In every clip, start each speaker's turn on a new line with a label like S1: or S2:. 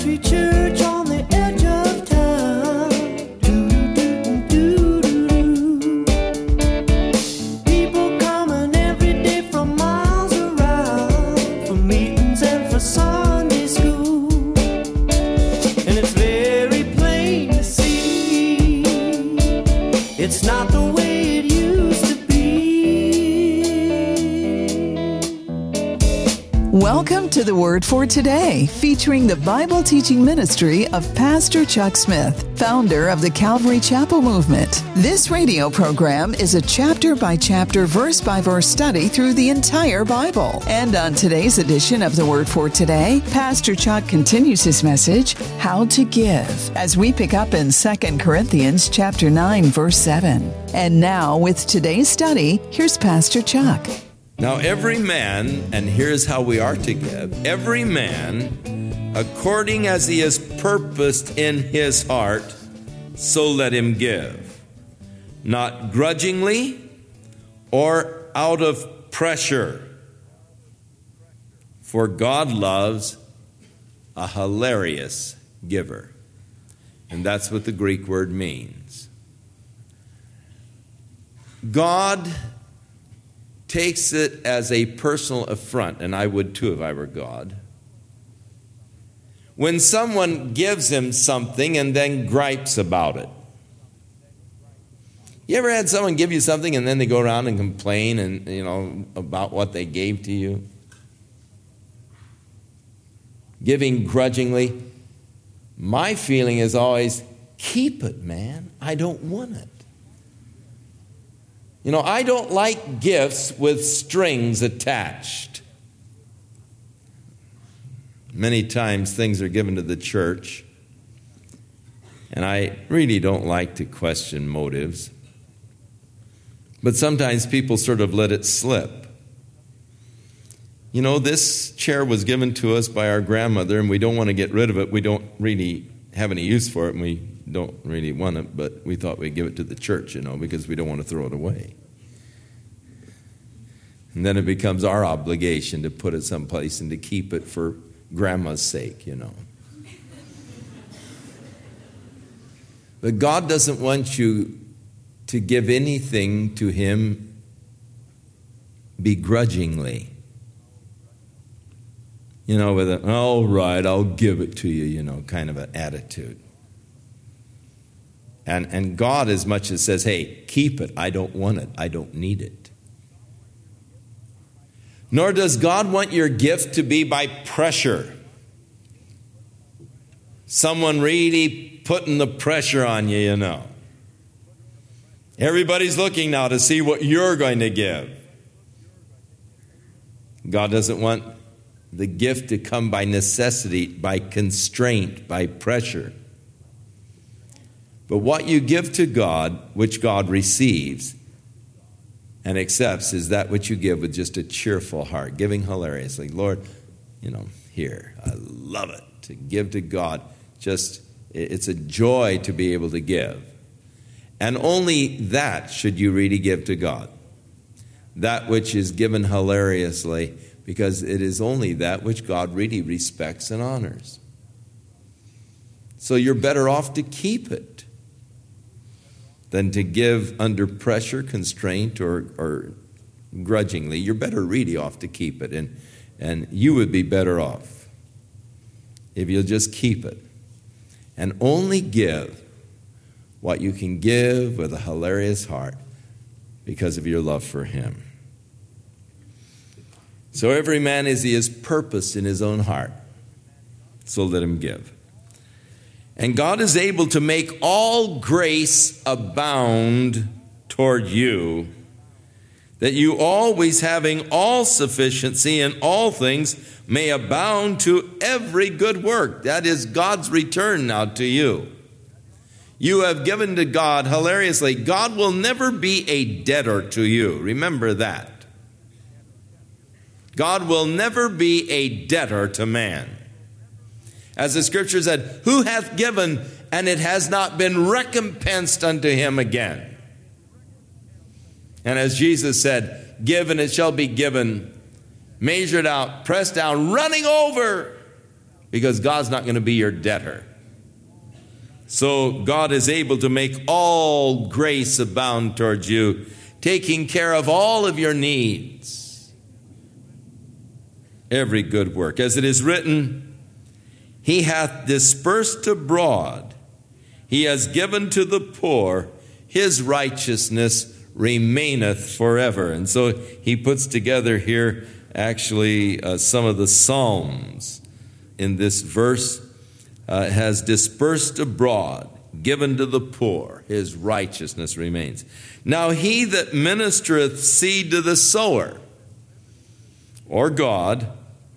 S1: country church on the edge of town. People coming every day from miles around for meetings and for Sunday school. And it's very plain to see it's not the way it used to be.
S2: Welcome to the Word for Today, featuring the Bible teaching ministry of Pastor Chuck Smith, founder of the Calvary Chapel Movement. This radio program is a chapter-by-chapter, verse-by-verse study through the entire Bible. And on today's edition of the Word for Today, Pastor Chuck continues his message, How to Give, as we pick up in 2 Corinthians chapter 9, verse 7. And now, with today's study, here's Pastor Chuck.
S3: Now every man, and here's how we are to give, every man, according as he has purposed in his heart, so let him give, not grudgingly or out of pressure. For God loves a hilarious giver. And that's what the Greek word means. God takes it as a personal affront, and I would too if I were God, when someone gives him something and then gripes about it. You ever had someone give you something and then they go around and complain and about what they gave to you? Giving grudgingly. My feeling is always, keep it, man. I don't want it. I don't like gifts with strings attached. Many times things are given to the church, and I really don't like to question motives. But sometimes people sort of let it slip. This chair was given to us by our grandmother, and we don't want to get rid of it. We don't really have any use for it, and we don't really want it, but we thought we'd give it to the church, because we don't want to throw it away. And then it becomes our obligation to put it someplace and to keep it for grandma's sake, But God doesn't want you to give anything to Him begrudgingly. With an, all right, I'll give it to you, kind of an attitude. And God as much as says, hey, keep it. I don't want it. I don't need it. Nor does God want your gift to be by pressure. Someone really putting the pressure on you, Everybody's looking now to see what you're going to give. God doesn't want the gift to come by necessity, by constraint, by pressure. But what you give to God, which God receives and accepts, is that which you give with just a cheerful heart, giving hilariously. Lord, here, I love it to give to God. It's a joy to be able to give. And only that should you really give to God. That which is given hilariously, because it is only that which God really respects and honors. So you're better off to keep it than to give under pressure, constraint, or grudgingly. You're better really off to keep it. And you would be better off if you'll just keep it. And only give what you can give with a hilarious heart because of your love for Him. So every man as he is purposed in his own heart, so let him give. And God is able to make all grace abound toward you, that you always having all sufficiency in all things may abound to every good work. That is God's return now to you. You have given to God hilariously. God will never be a debtor to you. Remember that. God will never be a debtor to man. As the scripture said, who hath given, and it has not been recompensed unto him again? And as Jesus said, give and it shall be given, measured out, pressed down, running over, because God's not going to be your debtor. So God is able to make all grace abound towards you, taking care of all of your needs, every good work. As it is written, He hath dispersed abroad, He has given to the poor, His righteousness remaineth forever. And so he puts together here actually some of the Psalms in this verse. Has dispersed abroad, given to the poor, His righteousness remains. Now He that ministereth seed to the sower, or God,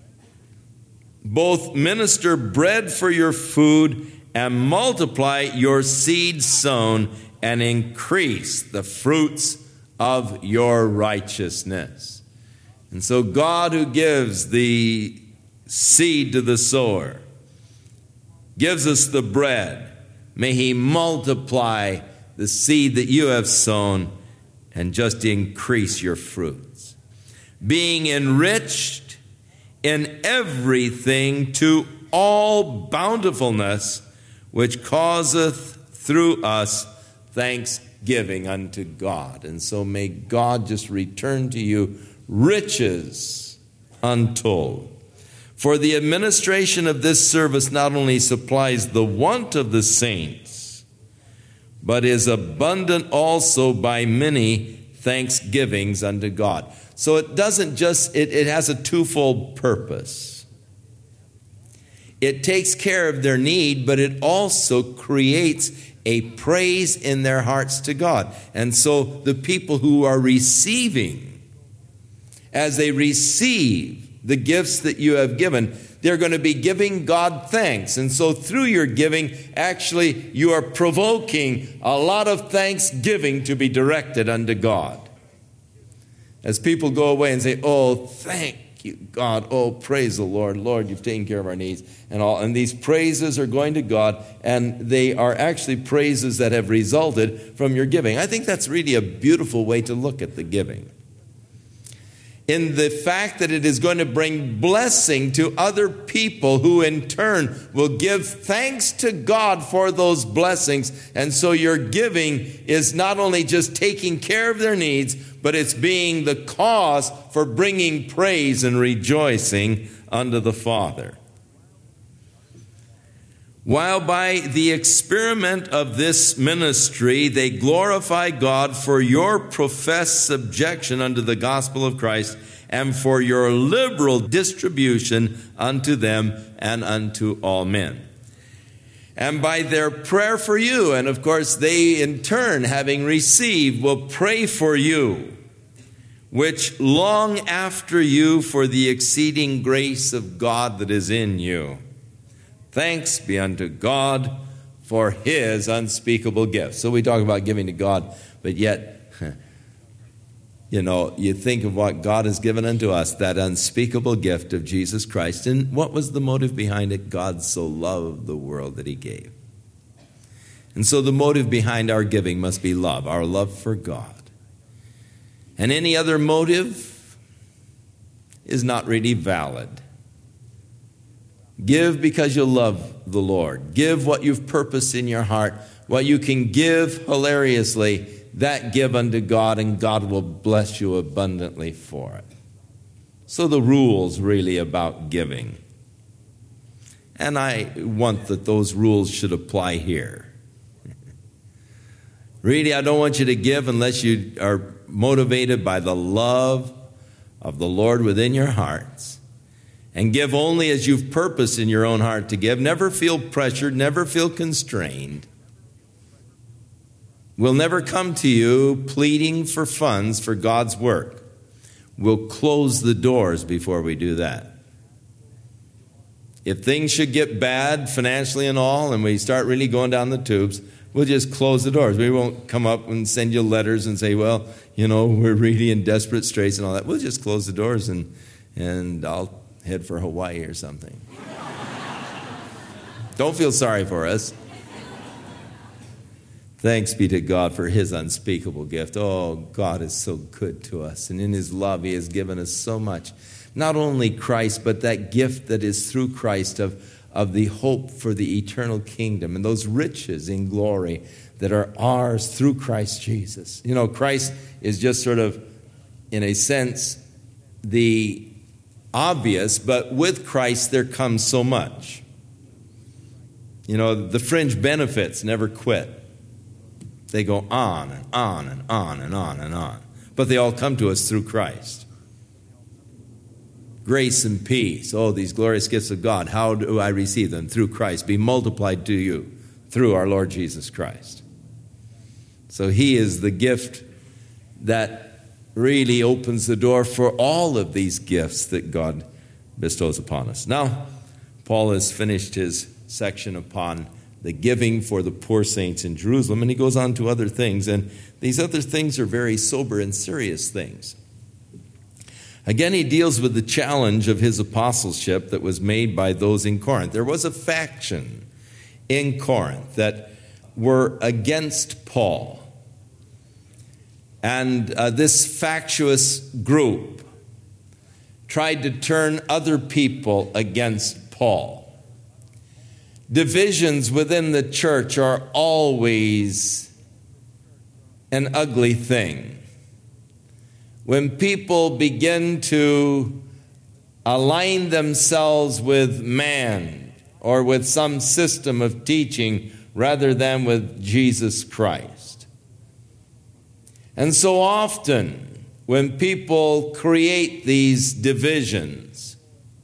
S3: both minister bread for your food and multiply your seed sown and increase the fruits of your righteousness. And so God, who gives the seed to the sower, gives us the bread. May He multiply the seed that you have sown and just increase your fruits, being enriched in everything to all bountifulness, which causeth through us thanksgiving unto God. And so may God just return to you riches untold. For the administration of this service not only supplies the want of the saints, but is abundant also by many thanksgivings unto God. So it doesn't just, it has a twofold purpose. It takes care of their need, but it also creates a praise in their hearts to God. And so the people who are receiving, as they receive the gifts that you have given, they're going to be giving God thanks. And so through your giving, actually, you are provoking a lot of thanksgiving to be directed unto God. As people go away and say, oh, thank you, God. Oh, praise the Lord. Lord, you've taken care of our needs and all. And these praises are going to God, and they are actually praises that have resulted from your giving. I think that's really a beautiful way to look at the giving, in the fact that it is going to bring blessing to other people who in turn will give thanks to God for those blessings. And so your giving is not only just taking care of their needs, but it's being the cause for bringing praise and rejoicing unto the Father. While by the experiment of this ministry they glorify God for your professed subjection unto the gospel of Christ and for your liberal distribution unto them and unto all men. And by their prayer for you, and of course they in turn, having received, will pray for you, which long after you for the exceeding grace of God that is in you. Thanks be unto God for His unspeakable gift. So we talk about giving to God, but yet, you think of what God has given unto us, that unspeakable gift of Jesus Christ. And what was the motive behind it? God so loved the world that He gave. And so the motive behind our giving must be love, our love for God. And any other motive is not really valid. Give because you love the Lord. Give what you've purposed in your heart. What you can give hilariously, that give unto God, and God will bless you abundantly for it. So the rules really about giving. And I want that those rules should apply here. Really, I don't want you to give unless you are motivated by the love of the Lord within your hearts. And give only as you've purposed in your own heart to give. Never feel pressured, never feel constrained. We'll never come to you pleading for funds for God's work. We'll close the doors before we do that. If things should get bad financially and all, and we start really going down the tubes, we'll just close the doors. We won't come up and send you letters and say, well, we're really in desperate straits and all that. We'll just close the doors and I'll head for Hawaii or something. Don't feel sorry for us. Thanks be to God for His unspeakable gift. Oh, God is so good to us. And in His love, He has given us so much. Not only Christ, but that gift that is through Christ of of the hope for the eternal kingdom and those riches in glory that are ours through Christ Jesus. You know, Christ is just sort of, in a sense, the obvious, but with Christ there comes so much. You know, the fringe benefits never quit. They go on and on and on and on and on. But they all come to us through Christ. Grace and peace, oh, these glorious gifts of God, how do I receive them? Through Christ, be multiplied to you through our Lord Jesus Christ. So he is the gift that really opens the door for all of these gifts that God bestows upon us. Now, Paul has finished his section upon the giving for the poor saints in Jerusalem, and he goes on to other things, and these other things are very sober and serious things. Again, he deals with the challenge of his apostleship that was made by those in Corinth. There was a faction in Corinth that were against Paul. And this factious group tried to turn other people against Paul. Divisions within the church are always an ugly thing. When people begin to align themselves with man or with some system of teaching rather than with Jesus Christ. And so often, when people create these divisions,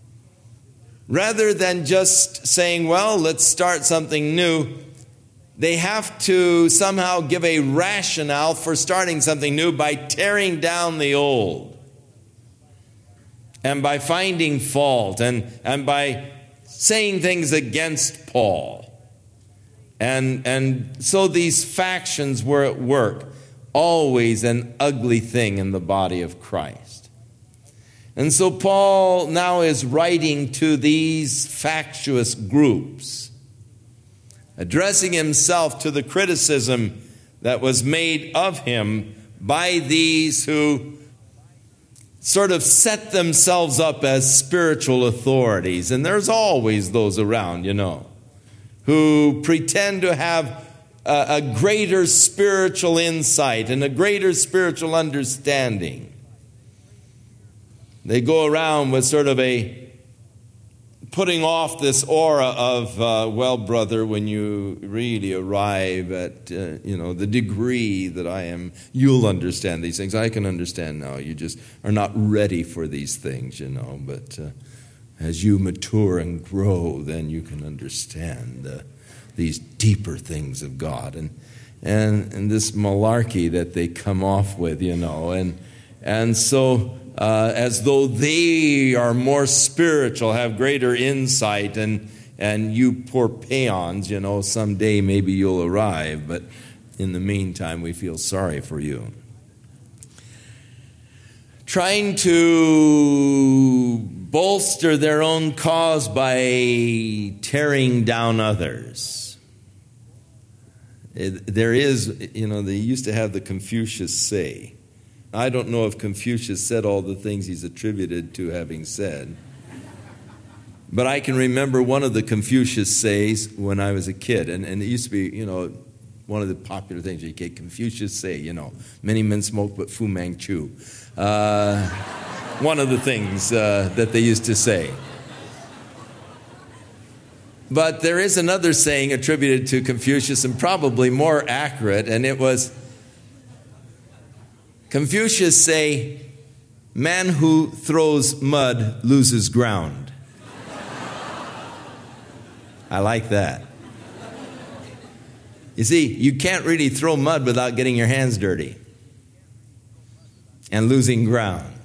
S3: rather than just saying, well, let's start something new, they have to somehow give a rationale for starting something new by tearing down the old and by finding fault and by saying things against Paul. And so these factions were at work, always an ugly thing in the body of Christ. And so Paul now is writing to these factious groups, addressing himself to the criticism that was made of him by these who sort of set themselves up as spiritual authorities. And there's always those around, you know, who pretend to have a greater spiritual insight and a greater spiritual understanding. They go around with sort of a putting off this aura of, well, brother, when you really arrive at, the degree that I am, you'll understand these things. I can understand now. You just are not ready for these things, but as you mature and grow, then you can understand these deeper things of God. And this malarkey that they come off with, and so as though they are more spiritual, have greater insight, and you poor peons, someday maybe you'll arrive, but in the meantime we feel sorry for you. Trying to bolster their own cause by tearing down others. There is, they used to have the Confucius say. I don't know if Confucius said all the things he's attributed to having said. But I can remember one of the Confucius says when I was a kid. And it used to be, one of the popular things. Confucius say, many men smoke but Fu Manchu. One of the things that they used to say. But there is another saying attributed to Confucius and probably more accurate. And it was, Confucius say, man who throws mud loses ground. I like that. You see, you can't really throw mud without getting your hands dirty and losing ground.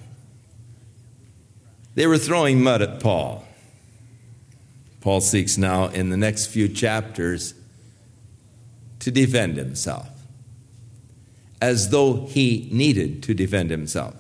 S3: They were throwing mud at Paul. Paul seeks now in the next few chapters to defend himself, as though he needed to defend himself.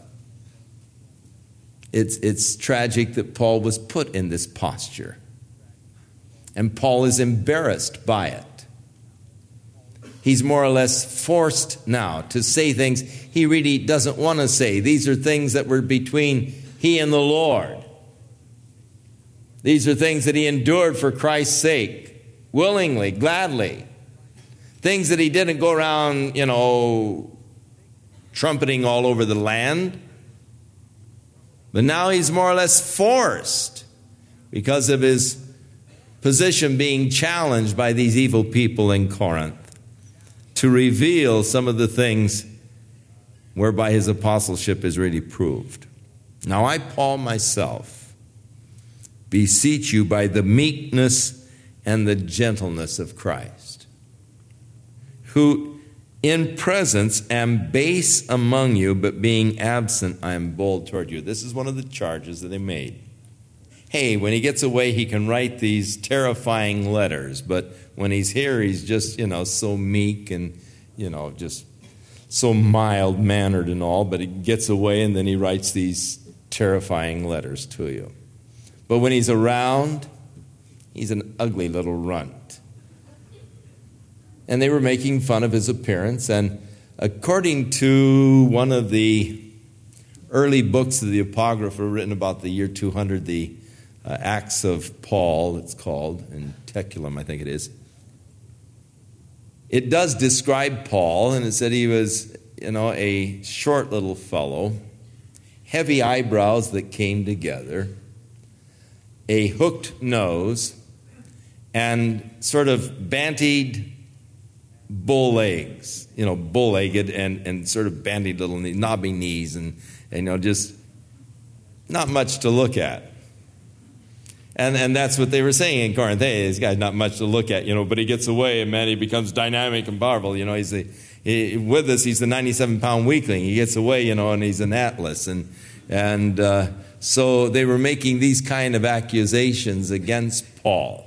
S3: It's tragic that Paul was put in this posture. And Paul is embarrassed by it. He's more or less forced now to say things he really doesn't want to say. These are things that were between he and the Lord. These are things that he endured for Christ's sake, willingly, gladly. Things that he didn't go around, trumpeting all over the land. But now he's more or less forced because of his position being challenged by these evil people in Corinth to reveal some of the things whereby his apostleship is really proved. Now I, Paul, myself, beseech you by the meekness and the gentleness of Christ, who in presence am base among you, but being absent I am bold toward you. This is one of the charges that they made. Hey, when he gets away, he can write these terrifying letters, but when he's here, he's just, so meek and, just so mild-mannered and all, but he gets away and then he writes these terrifying letters to you. But when he's around, he's an ugly little runt. And they were making fun of his appearance, and according to one of the early books of the Apocrypha written about the year 200, the Acts of Paul, it's called, in Teculum, I think it is. It does describe Paul, and it said he was, a short little fellow, heavy eyebrows that came together, a hooked nose, and sort of bantied bull legs, bull-legged and sort of bantied little knobby knees, and just not much to look at. And that's what they were saying in Corinth. Hey, this guy's not much to look at, but he gets away, and man, he becomes dynamic and powerful. With us, he's the 97-pound weakling. He gets away, and he's an Atlas. And so they were making these kind of accusations against Paul.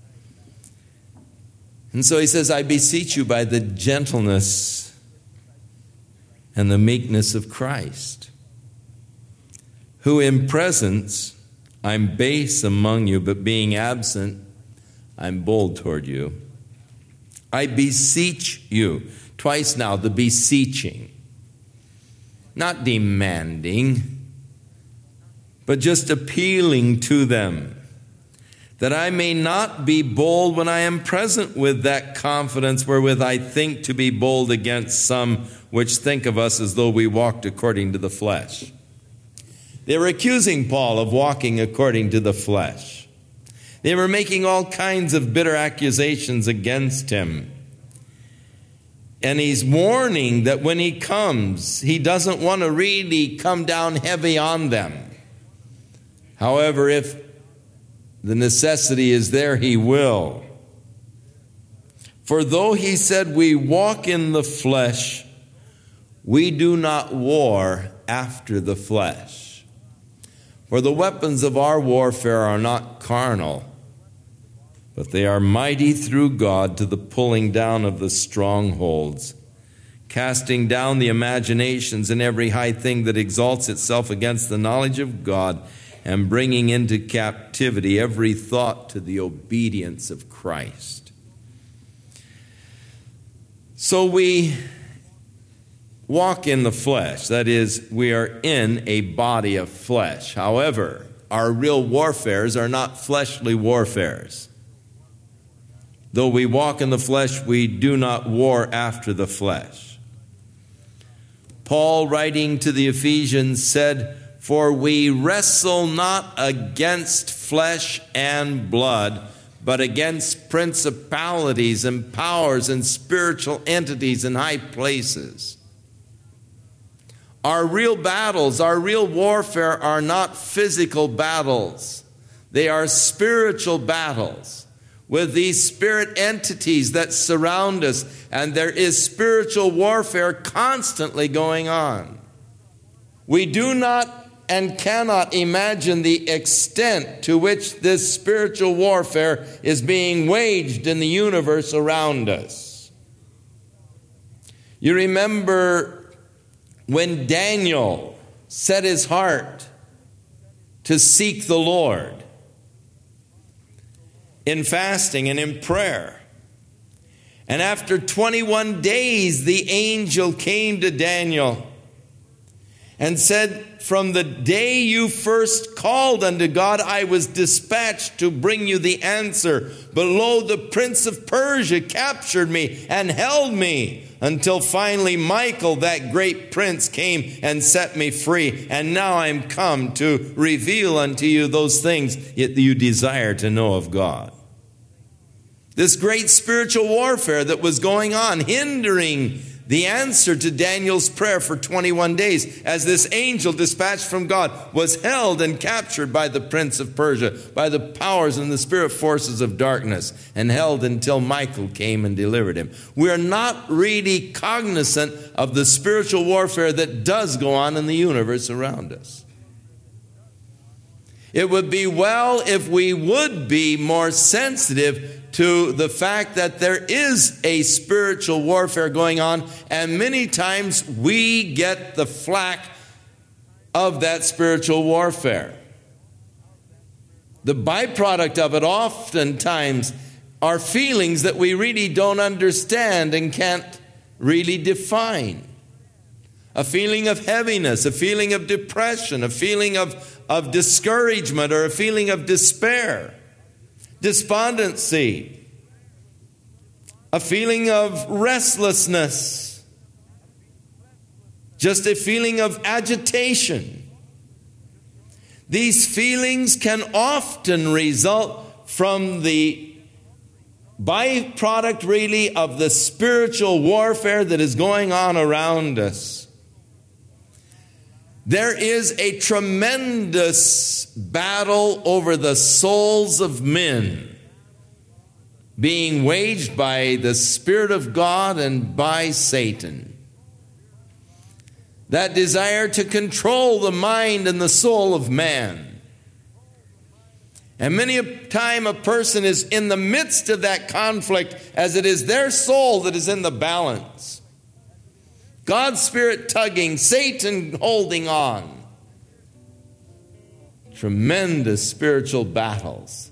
S3: And so he says, I beseech you by the gentleness and the meekness of Christ, who in presence I'm base among you, but being absent, I'm bold toward you. I beseech you. Twice now, the beseeching. Not demanding, but just appealing to them, that I may not be bold when I am present with that confidence wherewith I think to be bold against some which think of us as though we walked according to the flesh. They were accusing Paul of walking according to the flesh. They were making all kinds of bitter accusations against him. And he's warning that when he comes, he doesn't want to really come down heavy on them. However, if the necessity is there, he will. For though he said we walk in the flesh, we do not war after the flesh. For the weapons of our warfare are not carnal, but they are mighty through God to the pulling down of the strongholds, casting down the imaginations and every high thing that exalts itself against the knowledge of God, and bringing into captivity every thought to the obedience of Christ. So we walk in the flesh. That is, we are in a body of flesh. However, our real warfares are not fleshly warfares. Though we walk in the flesh, we do not war after the flesh. Paul, writing to the Ephesians, said, for we wrestle not against flesh and blood, but against principalities and powers and spiritual entities in high places. Our real battles, our real warfare are not physical battles. They are spiritual battles with these spirit entities that surround us, and there is spiritual warfare constantly going on. We do not and cannot imagine the extent to which this spiritual warfare is being waged in the universe around us. You remember when Daniel set his heart to seek the Lord in fasting and in prayer. And after 21 days, the angel came to Daniel and said, from the day you first called unto God, I was dispatched to bring you the answer. But lo, the prince of Persia captured me and held me until finally Michael, that great prince, came and set me free. And now I'm come to reveal unto you those things that you desire to know of God. This great spiritual warfare that was going on, hindering the answer to Daniel's prayer for 21 days, as this angel dispatched from God was held and captured by the prince of Persia, by the powers and the spirit forces of darkness, and held until Michael came and delivered him. We are not really cognizant of the spiritual warfare that does go on in the universe around us. It would be well if we would be more sensitive to the fact that there is a spiritual warfare going on, and many times we get the flack of that spiritual warfare. The byproduct of it oftentimes are feelings that we really don't understand and can't really define. A feeling of heaviness, a feeling of depression, a feeling of discouragement, or a feeling of despair. Despondency, a feeling of restlessness, just a feeling of agitation. These feelings can often result from the byproduct, really, of the spiritual warfare that is going on around us. There is a tremendous battle over the souls of men being waged by the Spirit of God and by Satan. That desire to control the mind and the soul of man. And many a time a person is in the midst of that conflict, as it is their soul that is in the balance. God's Spirit tugging, Satan holding on. Tremendous spiritual battles.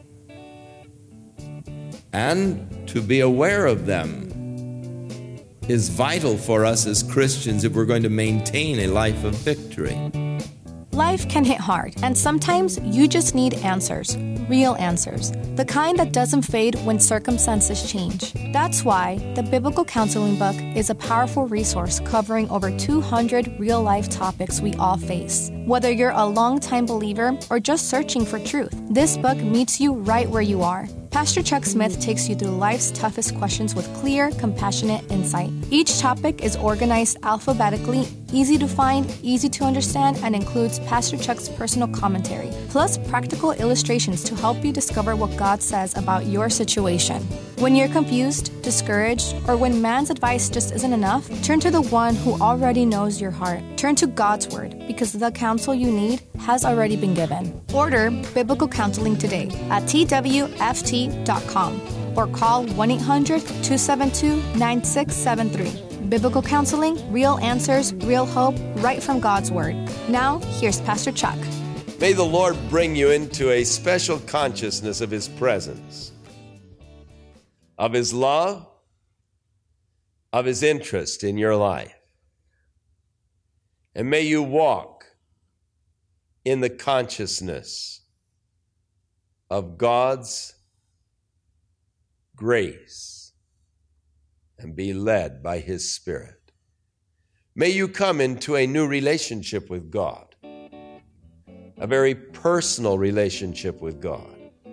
S3: And to be aware of them is vital for us as Christians if we're going to maintain a life of victory.
S4: Life can hit hard, and sometimes you just need answers, real answers, the kind that doesn't fade when circumstances change. That's why the Biblical Counseling Book is a powerful resource covering over 200 real-life topics we all face. Whether you're a long-time believer or just searching for truth, this book meets you right where you are. Pastor Chuck Smith takes you through life's toughest questions with clear, compassionate insight. Each topic is organized alphabetically, easy to find, easy to understand, and includes Pastor Chuck's personal commentary, plus practical illustrations to help you discover what God says about your situation. When you're confused, discouraged, or when man's advice just isn't enough, turn to the one who already knows your heart. Turn to God's Word, because the counsel you need has already been given. Order Biblical Counseling today at twft.com or call 1-800-272-9673. Biblical Counseling, real answers, real hope, right from God's Word. Now, here's Pastor Chuck.
S5: May the Lord bring you into a special consciousness of His presence, of His love, of His interest in your life. And may you walk in the consciousness of God's grace and be led by His Spirit. May you come into a new relationship with God, a very personal relationship with God.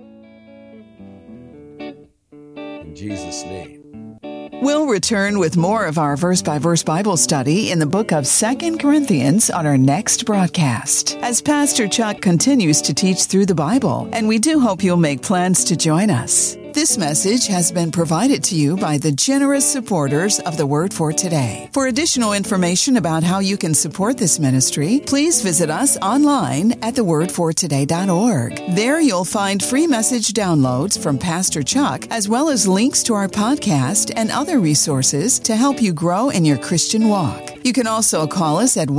S5: In Jesus' name.
S2: We'll return with more of our verse-by-verse Bible study in the book of 2 Corinthians on our next broadcast, as Pastor Chuck continues to teach through the Bible, and we do hope you'll make plans to join us. This message has been provided to you by the generous supporters of the Word for Today. For additional information about how you can support this ministry, please visit us online at thewordfortoday.org. There you'll find free message downloads from Pastor Chuck, as well as links to our podcast and other resources to help you grow in your Christian walk. You can also call us at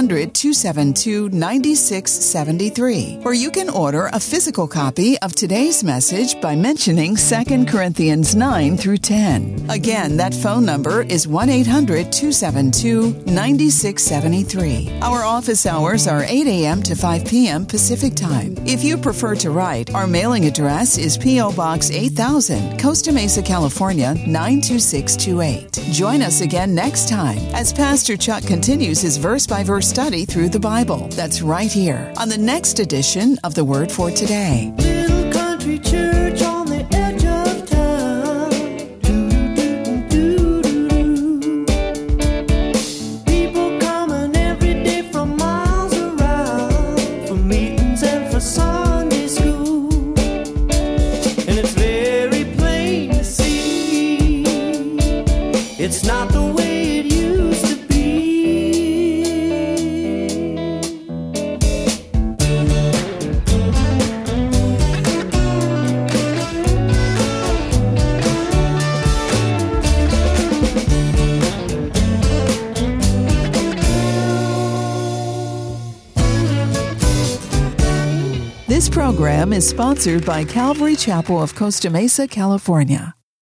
S2: 1-800-272-9673, or you can order a physical copy of today's message by mentioning 2 Corinthians 9 through 10. Again, that phone number is 1-800-272-9673. Our office hours are 8 a.m. to 5 p.m. Pacific Time. If you prefer to write, our mailing address is P.O. Box 8000, Costa Mesa, California, 92628. Join us again next time as Pastor Chuck continues his verse-by-verse study through the Bible. That's right here on the next edition of The Word for Today.
S1: Little country church on the edge of town. Do-do-do-do-do-do. People coming every day from miles around for meetings and for Sunday school. And it's very plain to see it's not the way it used to be.
S2: This program is sponsored by Calvary Chapel of Costa Mesa, California.